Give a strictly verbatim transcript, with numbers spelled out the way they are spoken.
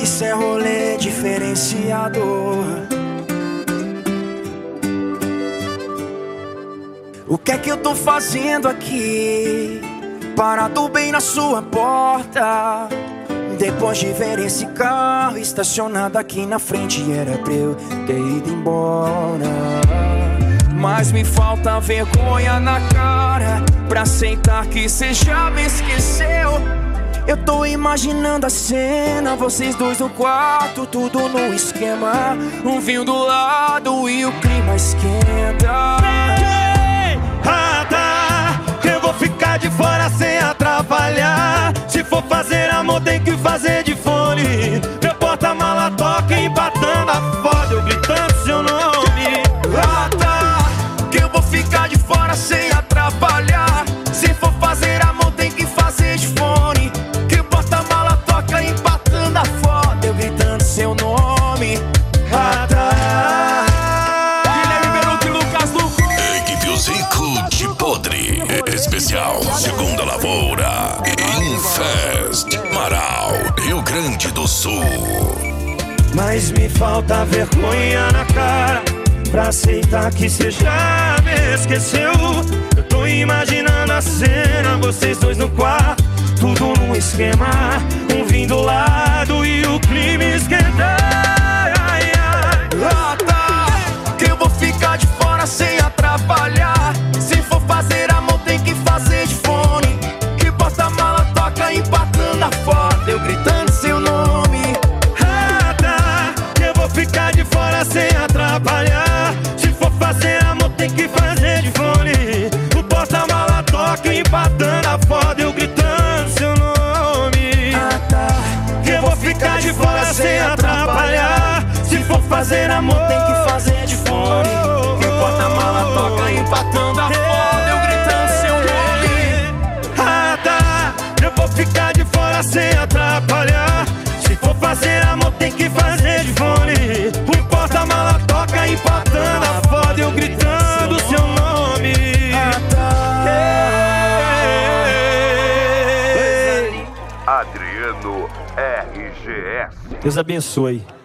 Isso é rolê diferenciado. O que é que eu tô fazendo aqui, parado bem na sua porta? Depois de ver esse carro estacionado aqui na frente, era pra eu ter ido embora. Mas me falta vergonha na cara pra aceitar que cê já me esqueceu. Eu tô imaginando a cena, vocês dois no quarto, tudo no esquema. Um vinho do lado e o clima esquenta. Ah, tá, eu vou ficar de fora sem atrapalhar. Se for fazer amor tem que fazer de fone. Meu porta-mala toca empatando a foda, eu gritando seu nome. Ah, tá, que eu vou ficar de fora sem atrapalhar. Se for fazer amor tem que fazer de fone. Que o porta-mala toca empatando a foda, eu gritando seu nome. Ah, tá. De podre, especial Segunda Lavoura, Infest, Marau, Rio Grande do Sul. Mas me falta vergonha na cara pra aceitar que cê já me esqueceu. Eu tô imaginando a cena, vocês dois no quarto, tudo num esquema. Um vinho do lado e o clima esquenta. Ai, ai. Ah, tá, que eu vou ficar de fora sem atrapalhar. Se for fazer amor tem que fazer de fone. Que porta-mala toca empatando a foda, eu gritando seu nome. Ah, tá, que eu vou ficar de fora sem atrapalhar. Se for fazer amor tem que fazer de fone. O porta-mala toca empatando a foda, eu gritando seu nome. Ah, tá, que eu vou ficar de fora sem atrapalhar. Se for fazer amor tem que fazer de fone. Que o porta-mala toca empatando a foda, eu gritando seu nome. Ah, tá, eu vou ficar de fora sem atrapalhar. Se for fazer amor tem que fazer de fone. O porta-mala toca empatando a foda, eu gritando seu nome. Ah, tá. Adriano R G S. Deus abençoe.